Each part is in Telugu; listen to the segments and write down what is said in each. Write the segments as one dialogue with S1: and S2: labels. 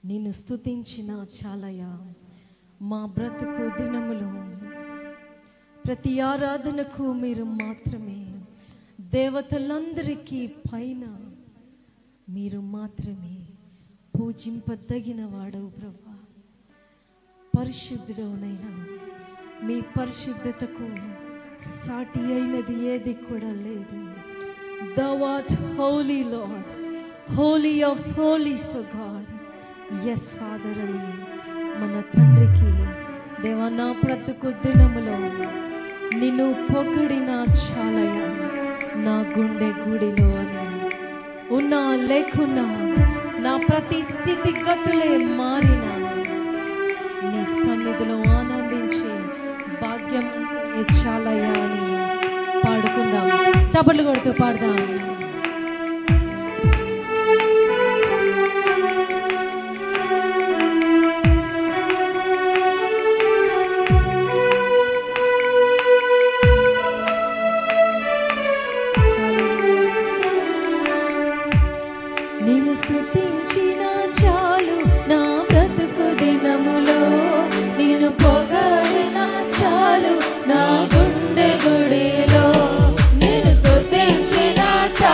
S1: నిన్ను స్తుతించిన చాలయా. మా బ్రతుకు దినములో ప్రతి ఆరాధనకు మీరు మాత్రమే, దేవతలందరికీ పైన మీరు మాత్రమే పూజింపదగిన వాడవు ప్రభువా. పరిశుద్ధుడవునైనా మీ పరిశుద్ధతకు సాటి అయినది ఏది కూడా లేదు. Thou art holy Lord, holy of holies, O God. Yes Father అని మన తండ్రికి, దేవా నా బ్రతుకు దినములో నిన్ను పొగిడిన చాలయా. నా గుండె గుడిలో అని ఉన్నా లేకున్నా, నా ప్రతి స్థితిగతులే మారిన నీ సన్నిధిలో ఆనందించి భాగ్యం చాలయా అని పాడుకుందాం. చప్పట్లు కొడుతూ పాడదాం. నిన్ను స్తుతించిన చాలు నా బ్రతుకు దినములో, నిన్ను పొగడిన చాలు నా గుండె గుడిలో. నిన్ను స్తుతించిన చాలు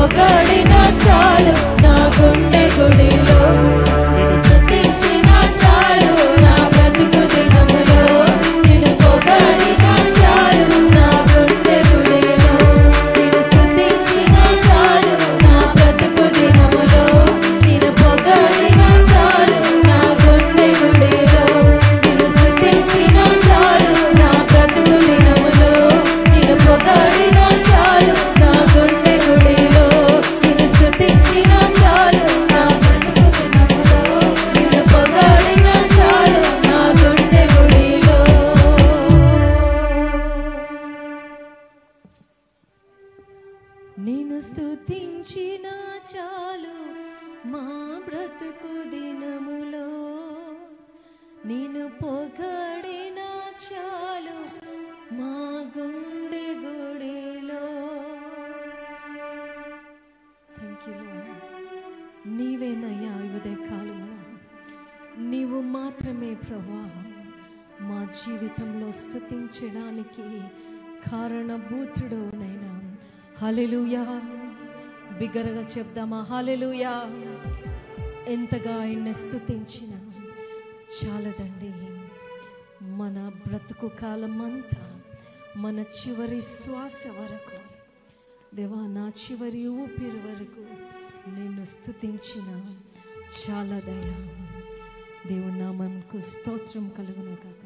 S1: పొగడినా చాలు నా గుండె గుడిలో, నిన్ను స్తుతించినా చాలు నా బ్రతుకు దినములో, నిన్ను పొగడినా చాలు నా గుండె గుడిలో, నిన్ను స్తుతించినా చాలు నా బ్రతుకు దినములో, నిన్ను పొగడినా చాలు నా గుండె గుడిలో, నిన్ను స్తుతించినా చాలు నా బ్రతుకు దినములో, నిన్ను పొగడినా చాలు నా గుండె గుడిలో, నిన్ను స్తుతించినా చాలు నా బ్రతుకు దినములో, నిన్ను పొగడినా చాలు నా గుండె గుడిలో. నిన్ను స్తుతించినా చాలు మా బ్రతుకు దినములో, నిన్ను పొగడినా చాలు మా గుండె గుడిలో. Thank you Lord. నీవేనయ్యా ఈ ఉదయకాలమున, నీవు మాత్రమే ప్రభువా మా జీవితంలో స్తుతించడానికి కారణభూతుడవునైనా. హల్లెలూయా. బిగ్గరగా చెప్దామా? హల్లెలూయా. ఎంతగా ఆయన్ని స్తుతించిన చాలదండి. మన బ్రతుకు కాలం అంతా, మన చివరి శ్వాస వరకు, దేవా నా చివరి ఊపిరి వరకు నిన్ను స్తుతించిన చాలదయ్యా. దేవుని నామమునకు స్తోత్రం కలుగును గాక.